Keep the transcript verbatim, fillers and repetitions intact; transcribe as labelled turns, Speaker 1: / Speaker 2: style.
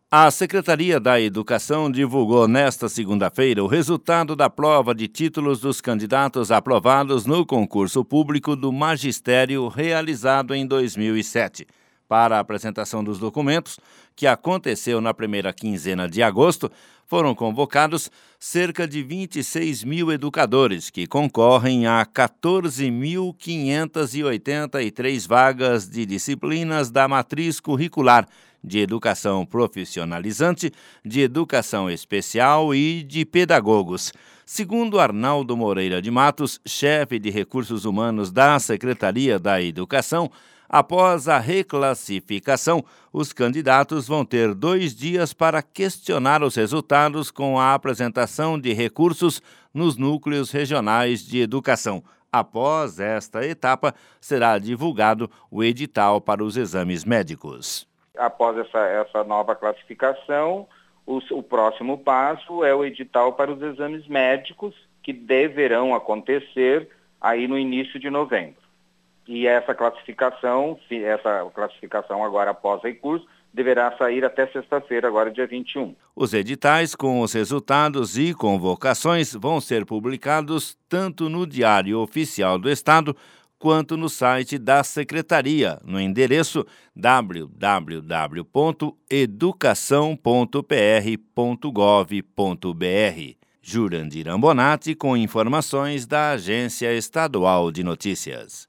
Speaker 1: A Secretaria da Educação divulgou nesta segunda-feira o resultado da prova de títulos dos candidatos aprovados no concurso público do magistério realizado em dois mil e sete. Para a apresentação dos documentos, que aconteceu na primeira quinzena de agosto, foram convocados cerca de vinte e seis mil educadores, que concorrem a quatorze mil quinhentas e oitenta e três vagas de disciplinas da matriz curricular, de educação profissionalizante, de educação especial e de pedagogos. Segundo Arnaldo Moreira de Matos, chefe de recursos humanos da Secretaria da Educação, após a reclassificação, os candidatos vão ter dois dias para questionar os resultados com a apresentação de recursos nos núcleos regionais de educação. Após esta etapa, será divulgado o edital para os exames médicos.
Speaker 2: Após essa, essa nova classificação, o, o próximo passo é o edital para os exames médicos, que deverão acontecer aí no início de novembro. E essa classificação, essa classificação agora após recurso, deverá sair até sexta-feira, agora dia vinte e um.
Speaker 1: Os editais com os resultados e convocações vão ser publicados tanto no Diário Oficial do Estado quanto no site da Secretaria, no endereço w w w ponto educação ponto p r ponto gov ponto b r. Jurandir Ambonati com informações da Agência Estadual de Notícias.